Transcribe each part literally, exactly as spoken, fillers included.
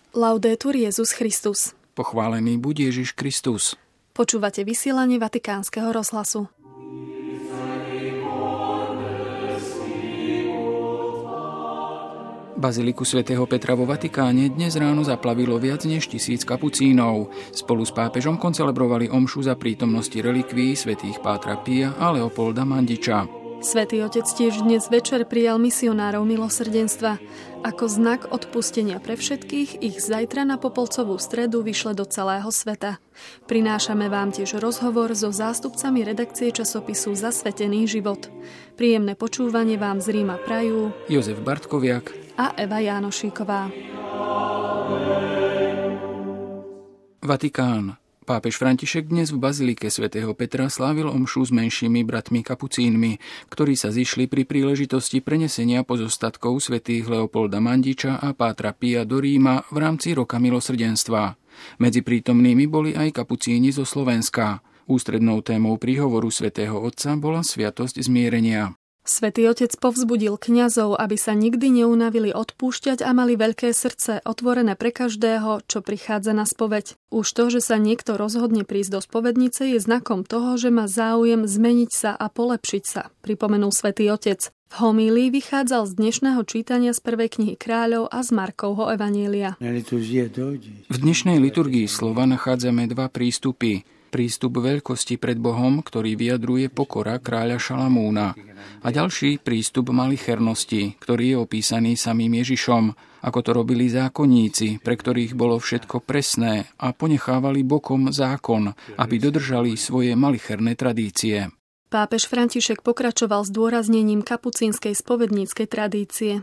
Laudetur Jesus Christus. Pochválený buď Ježiš Kristus. Počúvate vysielanie Vatikánskeho rozhlasu. Baziliku svätého Petra vo Vatikáne dnes ráno zaplavilo viac než tisíc kapucínov. Spolu s pápežom koncelebrovali omšu za prítomnosti relikví svätých Pátra Pia a Leopolda Mandiča. Svätý Otec tiež dnes večer prijal misionárov milosrdenstva. Ako znak odpustenia pre všetkých ich zajtra na Popolcovú stredu vyšle do celého sveta. Prinášame vám tiež rozhovor so zástupcami redakcie časopisu Zasvetený život. Príjemné počúvanie vám z Ríma prajú Jozef Bartkoviak a Eva Jánošíková. Vatikán. Pápež František dnes v bazilike svätého Petra slávil omšu s menšími bratmi kapucínmi, ktorí sa zišli pri príležitosti prenesenia pozostatkov svätých Leopolda Mandiča a Pátra Pia do Ríma v rámci Roka milosrdenstva. Medzi prítomnými boli aj kapucíni zo Slovenska. Ústrednou témou príhovoru svätého Otca bola sviatosť zmierenia. Svätý Otec povzbudil kňazov, aby sa nikdy neunavili odpúšťať a mali veľké srdce, otvorené pre každého, čo prichádza na spoveď. Už to, že sa niekto rozhodne prísť do spovednice, je znakom toho, že má záujem zmeniť sa a polepšiť sa, pripomenul Svätý Otec. V homílii vychádzal z dnešného čítania z prvej knihy Kráľov a z Markovho evanjelia. V dnešnej liturgii slova nachádzame dva prístupy. Prístup veľkosti pred Bohom, ktorý vyjadruje pokora kráľa Šalamúna. A ďalší prístup malichernosti, ktorý je opísaný samým Ježišom, ako to robili zákonníci, pre ktorých bolo všetko presné a ponechávali bokom zákon, aby dodržali svoje malicherné tradície. Pápež František pokračoval s dôraznením kapucínskej spovedníckej tradície.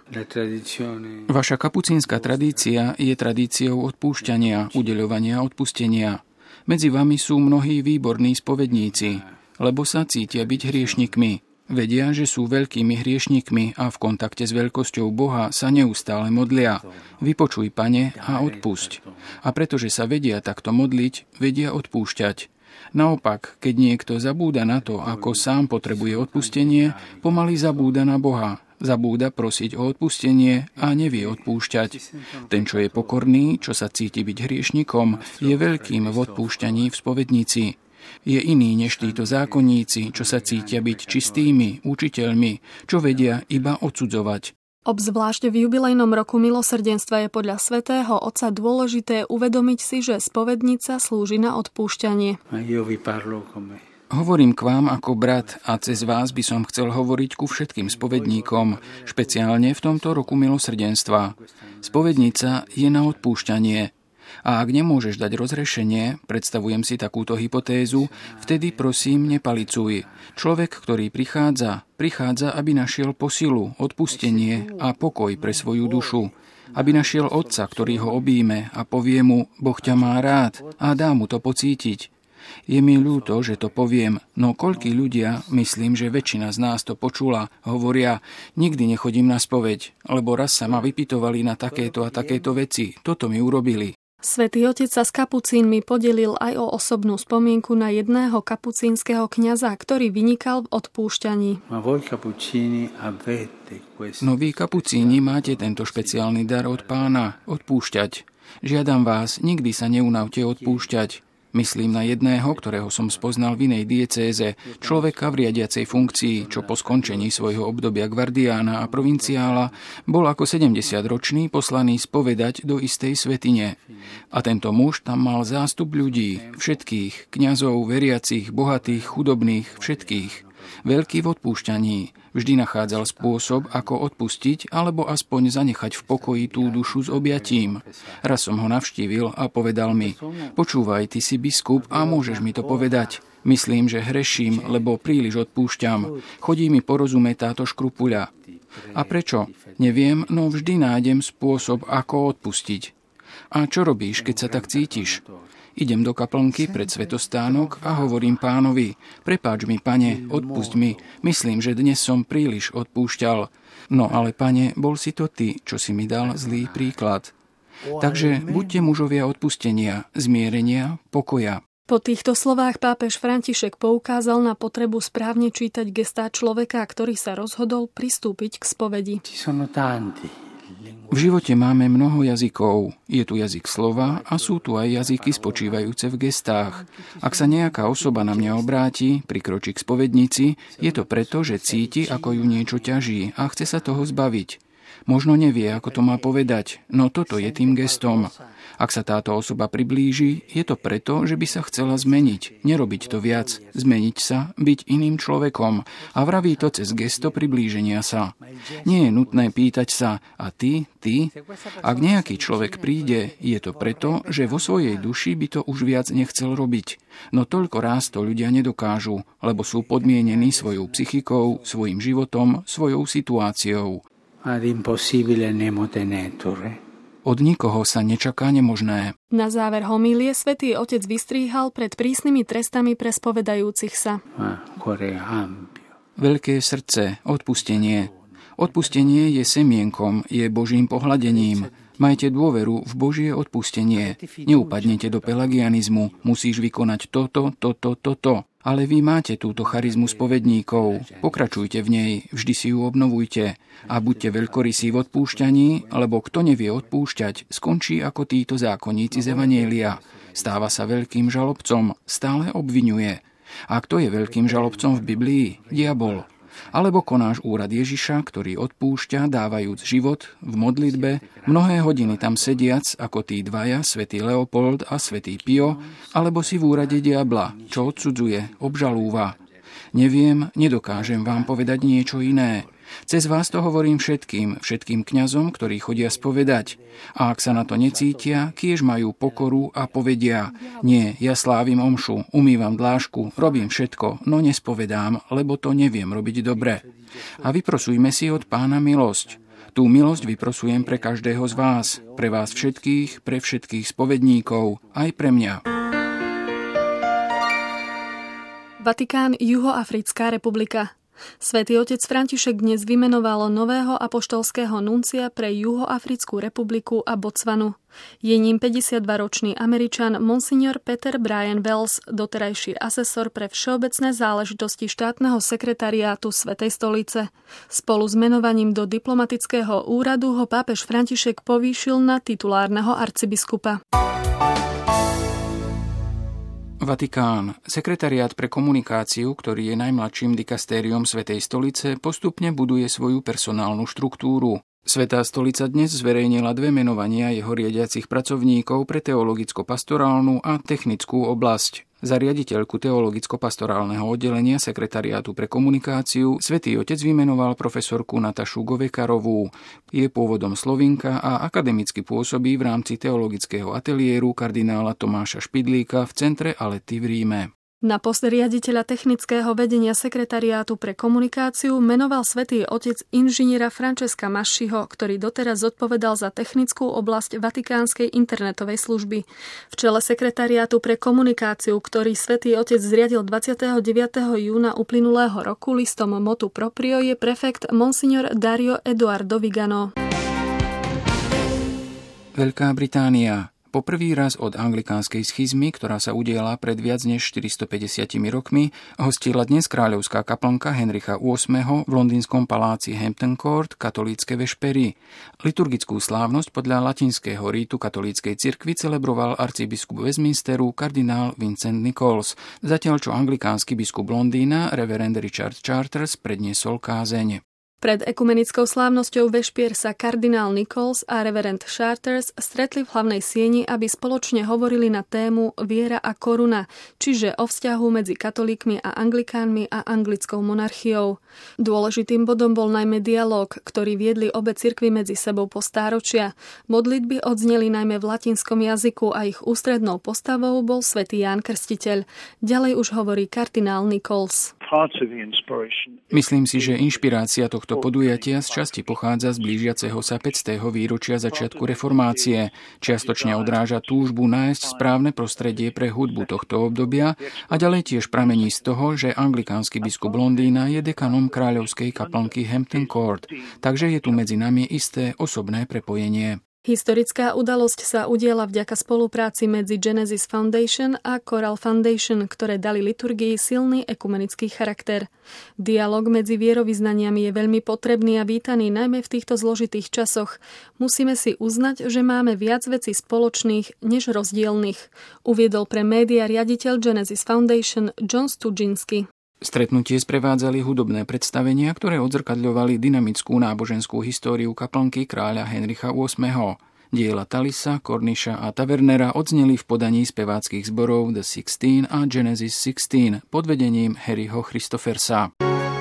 Vaša kapucínska tradícia je tradíciou odpúšťania, udeľovania odpustenia. Medzi vami sú mnohí výborní spovedníci, lebo sa cítia byť hriešnikmi. Vedia, že sú veľkými hriešnikmi a v kontakte s veľkosťou Boha sa neustále modlia. Vypočuj, Pane, a odpusť. A pretože sa vedia takto modliť, vedia odpúšťať. Naopak, keď niekto zabúda na to, ako sám potrebuje odpustenie, pomaly zabúda na Boha. Zabúda prosiť o odpustenie a nevie odpúšťať. Ten, čo je pokorný, čo sa cíti byť hriešnikom, je veľkým v odpúšťaní v spovednici. Je iný než títo zákonníci, čo sa cítia byť čistými, učiteľmi, čo vedia iba odsudzovať. Obzvlášť v jubilejnom roku milosrdenstva je podľa svätého Otca dôležité uvedomiť si, že spovednica slúži na odpúšťanie. Hovorím k vám ako brat a cez vás by som chcel hovoriť ku všetkým spovedníkom, špeciálne v tomto roku milosrdenstva. Spovednica je na odpúšťanie. A ak nemôžeš dať rozrešenie, predstavujem si takúto hypotézu, vtedy prosím nepalicuj. Človek, ktorý prichádza, prichádza, aby našiel posilu, odpustenie a pokoj pre svoju dušu. Aby našiel Otca, ktorý ho objíme a povie mu, Boh ťa má rád a dá mu to pocítiť. Je mi ľúto, že to poviem, no koľkí ľudia, myslím, že väčšina z nás to počula, hovoria, nikdy nechodím na spoveď, lebo raz sa ma vypytovali na takéto a takéto veci, toto mi urobili. Svätý Otec sa s kapucínmi podelil aj o osobnú spomienku na jedného kapucínskeho kňaza, ktorý vynikal v odpúšťaní. No vy, kapucíni, máte tento špeciálny dar od Pána, odpúšťať. Žiadam vás, nikdy sa neunavte odpúšťať. Myslím na jedného, ktorého som spoznal v inej diecéze, človeka v riadiacej funkcii, čo po skončení svojho obdobia gvardiána a provinciála bol ako sedemdesiatročný poslaný spovedať do istej svätyne. A tento muž tam mal zástup ľudí, všetkých, kňazov, veriacich, bohatých, chudobných, všetkých. Veľký v odpúšťaní, vždy nachádzal spôsob, ako odpustiť alebo aspoň zanechať v pokoji tú dušu s objatím. Raz som ho navštívil a povedal mi, počúvaj, ty si biskup a môžeš mi to povedať. Myslím, že hreším, lebo príliš odpúšťam. Chodí mi porozumieť táto škrupuľa. A prečo? Neviem, no vždy nájdem spôsob, ako odpustiť. A čo robíš, keď sa tak cítiš? Idem do kaplnky pred svätostánok a hovorím Pánovi, prepáč mi, Pane, odpusť mi, myslím, že dnes som príliš odpúšťal. No ale, Pane, bol si to ty, čo si mi dal zlý príklad. Takže buďte mužovia odpustenia, zmierenia, pokoja. Po týchto slovách pápež František poukázal na potrebu správne čítať gestá človeka, ktorý sa rozhodol pristúpiť k spovedi. V živote máme mnoho jazykov. Je tu jazyk slova a sú tu aj jazyky spočívajúce v gestách. Ak sa nejaká osoba na mňa obráti, prikročí k spovednici, je to preto, že cíti, ako ju niečo ťaží a chce sa toho zbaviť. Možno nevie, ako to má povedať, no toto je tým gestom. Ak sa táto osoba priblíži, je to preto, že by sa chcela zmeniť, nerobiť to viac, zmeniť sa, byť iným človekom a vraví to cez gesto priblíženia sa. Nie je nutné pýtať sa, a ty, ty? Ak nejaký človek príde, je to preto, že vo svojej duši by to už viac nechcel robiť. No toľko ráz to ľudia nedokážu, lebo sú podmienení svojou psychikou, svojim životom, svojou situáciou. Od nikoho sa nečaká nemožné. Na záver homílie svätý Otec vystríhal pred prísnymi trestami pre spovedajúcich sa. Veľké srdce, odpustenie. Odpustenie je semienkom, je Božím pohľadením. Majte dôveru v Božie odpustenie. Neupadnete do pelagianizmu, musíš vykonať toto, toto, toto. Ale vy máte túto charizmu spovedníkov. Pokračujte v nej, vždy si ju obnovujte. A buďte veľkorysí v odpúšťaní, lebo kto nevie odpúšťať, skončí ako títo zákonníci z Evanjelia. Stáva sa veľkým žalobcom, stále obviňuje. A kto je veľkým žalobcom v Biblii? Diabol. Alebo konáš úrad Ježiša, ktorý odpúšťa, dávajúc život v modlitbe, mnohé hodiny tam sediac, ako tí dvaja, svätý Leopold a svätý Pio, alebo si v úrade diabla, čo odsudzuje, obžalúva. Neviem, nedokážem vám povedať niečo iné. Cez vás to hovorím všetkým, všetkým kňazom, ktorí chodia spovedať. A ak sa na to necítia, kiež majú pokoru a povedia: nie, ja slávim omšu, umývam dlášku, robím všetko, no nespovedám, lebo to neviem robiť dobre. A vyprosujme si od Pána milosť. Tú milosť vyprosujem pre každého z vás, pre vás všetkých, pre všetkých spovedníkov, aj pre mňa. Vatikán, Juhoafrická republika. Svätý otec František dnes vymenoval nového apoštolského nuncia pre Juhoafrickú republiku a Botswanu. Je ním päťdesiatdvaročný Američan Monsignor Peter Brian Wells, doterajší asesor pre všeobecné záležitosti štátneho sekretariátu Svätej stolice. Spolu s menovaním do diplomatického úradu ho pápež František povýšil na titulárneho arcibiskupa. Vatikán. Sekretariát pre komunikáciu, ktorý je najmladším dikastériom Svätej stolice, postupne buduje svoju personálnu štruktúru. Svätá stolica dnes zverejnila dve menovania jeho riadiacich pracovníkov pre teologicko-pastorálnu a technickú oblasť. Za riaditeľku teologicko-pastorálneho oddelenia sekretariátu pre komunikáciu Svätý otec vymenoval profesorku Natašu Govekarovú. Je pôvodom Slovinka a akademicky pôsobí v rámci teologického ateliéru kardinála Tomáša Špidlíka v centre Alety v Ríme. Na post riaditeľa technického vedenia sekretariátu pre komunikáciu menoval Svätý otec inžiniera Francesca Masciho, ktorý doteraz zodpovedal za technickú oblasť vatikánskej internetovej služby. V čele sekretariátu pre komunikáciu, ktorý Svätý otec zriadil dvadsiateho deviateho júna uplynulého roku listom motu proprio, je prefekt Monsignor Dario Eduardo Vigano. Veľká Británia. Po prvý raz od anglikánskej schizmy, ktorá sa udiala pred viac než štyristopäťdesiatimi rokmi, hostila dnes kráľovská kaplnka Henricha ôsmeho v londýnskom paláci Hampton Court katolícke vešpery. Liturgickú slávnosť podľa latinského rítu katolíckej cirkvi celebroval arcibiskup Westminsteru kardinál Vincent Nichols, zatiaľ čo anglikánsky biskup Londýna reverend Richard Charters predniesol kázeň. Pred ekumenickou slávnosťou vešpier sa kardinál Nichols a reverend Charters stretli v hlavnej sieni, aby spoločne hovorili na tému Viera a koruna, čiže o vzťahu medzi katolíkmi a anglikánmi a anglickou monarchiou. Dôležitým bodom bol najmä dialóg, ktorý viedli obe cirkvi medzi sebou po stáročia. Modlitby odzneli najmä v latinskom jazyku a ich ústrednou postavou bol svätý Ján Krstiteľ. Ďalej už hovorí kardinál Nichols. Myslím si, že inšpirácia tohto podujatia z časti pochádza z blížiaceho sa päťstého výročia začiatku reformácie. Čiastočne odráža túžbu nájsť správne prostredie pre hudbu tohto obdobia a ďalej tiež pramení z toho, že anglikánsky biskup Londýna je dekanom kráľovskej kaplnky Hampton Court, takže je tu medzi nami isté osobné prepojenie. Historická udalosť sa udiala vďaka spolupráci medzi Genesis Foundation a Choral Foundation, ktoré dali liturgii silný ekumenický charakter. Dialóg medzi vierovyznaniami je veľmi potrebný a vítaný najmä v týchto zložitých časoch. Musíme si uznať, že máme viac vecí spoločných než rozdielnych, uviedol pre média riaditeľ Genesis Foundation John Studzinski. Stretnutie sprevádzali hudobné predstavenia, ktoré odzrkadľovali dynamickú náboženskú históriu kaplnky kráľa Henricha ôsmeho. Diela Talisa, Cornisha a Tavernera odzneli v podaní speváckych zborov The Sixteen a Genesis Sixteen pod vedením Harryho Christophersa.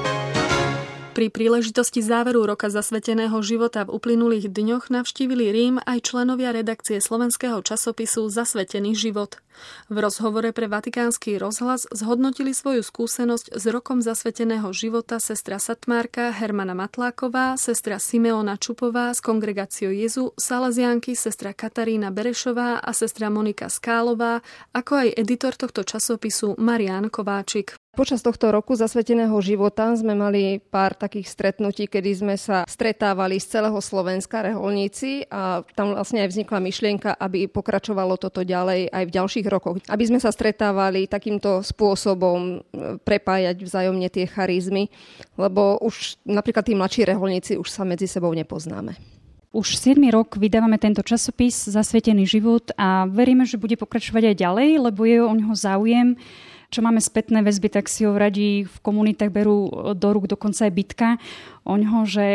Pri príležitosti záveru roka zasveteného života v uplynulých dňoch navštívili Rím aj členovia redakcie slovenského časopisu Zasvetený život. V rozhovore pre Vatikánsky rozhlas zhodnotili svoju skúsenosť s rokom zasveteného života sestra Satmárka Hermana Matláková, sestra Simeona Čupová z Kongregácio Jezu, Salesiánky sestra Katarína Berešová a sestra Monika Skálová, ako aj editor tohto časopisu Marián Kováčik. Počas tohto roku zasveteného života sme mali pár takých stretnutí, kedy sme sa stretávali z celého Slovenska, reholníci, a tam vlastne aj vznikla myšlienka, aby pokračovalo toto ďalej aj v ďalších rokoch. Aby sme sa stretávali takýmto spôsobom, prepájať vzájomne tie charizmy, lebo už napríklad tí mladší reholníci už sa medzi sebou nepoznáme. Už siedmy rok vydávame tento časopis Zasvetený život a veríme, že bude pokračovať aj ďalej, lebo je o ňoho záujem. Čo máme spätné väzby, tak si ho radi v komunitách berú do rúk, dokonca aj bitka o ňoho, že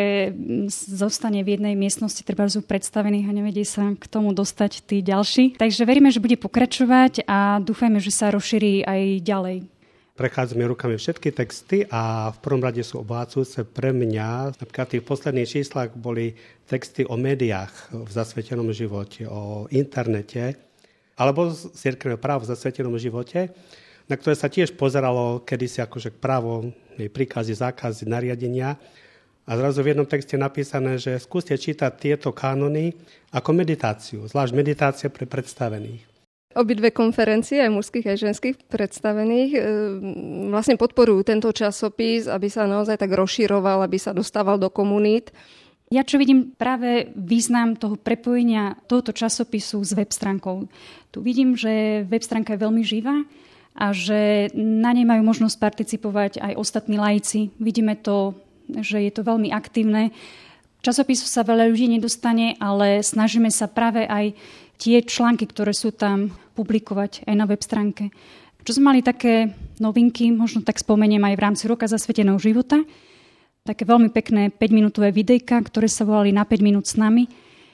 zostane v jednej miestnosti treba sú predstavených a nevedie sa k tomu dostať tí ďalší. Takže veríme, že bude pokračovať a dúfajme, že sa rozšíri aj ďalej. Prechádzame rukami všetky texty a v prvom rade sú obohacujúce pre mňa. Napríklad v tých posledných číslach boli texty o médiách v zasvetenom živote, o internete alebo cirkevné právo v zasvetenom živote, na ktoré sa tiež pozeralo kedysi akože právo, príkazy, zákazy, nariadenia. A zrazu v jednom texte je napísané, že skúste čítať tieto kanony ako meditáciu, zvlášť meditácia pre predstavených. Obidve konferencie, aj mužských, aj ženských predstavených, vlastne podporujú tento časopis, aby sa naozaj tak rozširoval, aby sa dostával do komunít. Ja čo vidím práve význam toho prepojenia tohoto časopisu s web stránkou. Tu vidím, že web stránka je veľmi živá a že na nej majú možnosť participovať aj ostatní laici. Vidíme to, že je to veľmi aktívne. Časopisu sa veľa ľudí nedostane, ale snažíme sa práve aj tie články, ktoré sú tam, publikovať aj na web stránke. Čo sme mali také novinky, možno tak spomeniem aj v rámci roka zasveteného života. Také veľmi pekné päťminútové videjka, ktoré sa volali Na päť minút s nami.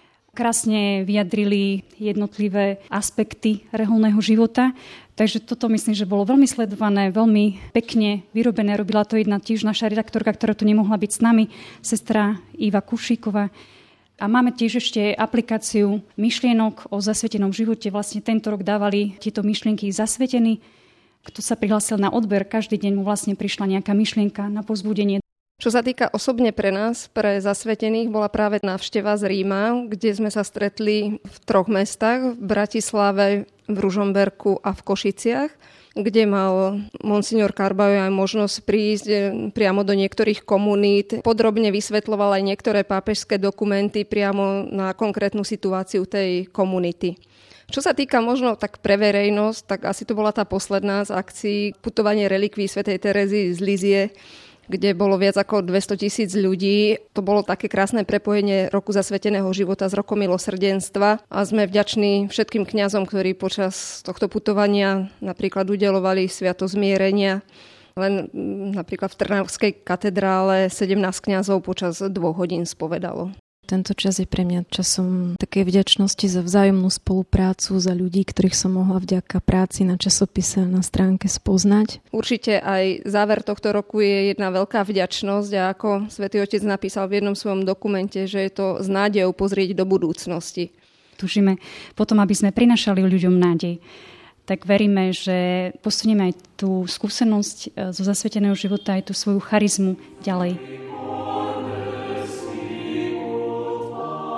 Krásne vyjadrili jednotlivé aspekty reholného života. Takže toto myslím, že bolo veľmi sledované, veľmi pekne vyrobené. Robila to jedna tiež naša redaktorka, ktorá tu nemohla byť s nami, sestra Iva Kušíková. A máme tiež ešte aplikáciu myšlienok o zasvetenom živote. Vlastne tento rok dávali tieto myšlienky zasvetení. Kto sa prihlásil na odber, každý deň mu vlastne prišla nejaká myšlienka na povzbudenie. Čo sa týka osobne pre nás, pre zasvetených, bola práve návšteva z Ríma, kde sme sa stretli v troch mestách, v Bratislave, v Ružomberku a v Košiciach, kde mal monsignor Carbajo aj možnosť prísť priamo do niektorých komunít. Podrobne vysvetľoval aj niektoré pápežské dokumenty priamo na konkrétnu situáciu tej komunity. Čo sa týka možno tak pre verejnosť, tak asi to bola tá posledná z akcií putovanie relikví svätej Terezy z Lizie, kde bolo viac ako dvestotisíc ľudí. To bolo také krásne prepojenie roku zasveteného života s rokom milosrdenstva a sme vďační všetkým kňazom, ktorí počas tohto putovania napríklad udeľovali sviatosť zmierenia. Len napríklad v Trnavskej katedrále sedemnásť kňazov počas dvoch hodín spovedalo. Tento čas je pre mňa časom takej vďačnosti za vzájomnú spoluprácu, za ľudí, ktorých som mohla vďaka práci na časopise a na stránke spoznať. Určite aj záver tohto roku je jedna veľká vďačnosť a ako Svätý Otec napísal v jednom svojom dokumente, že je to s nádejou pozrieť do budúcnosti. Tužíme potom, aby sme prinašali ľuďom nádej. Tak veríme, že posunieme aj tú skúsenosť zo zasveteného života, aj tú svoju charizmu ďalej.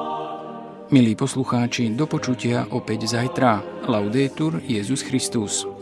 Milí poslucháči, do počutia opäť zajtra. Laudetur Jesus Christus.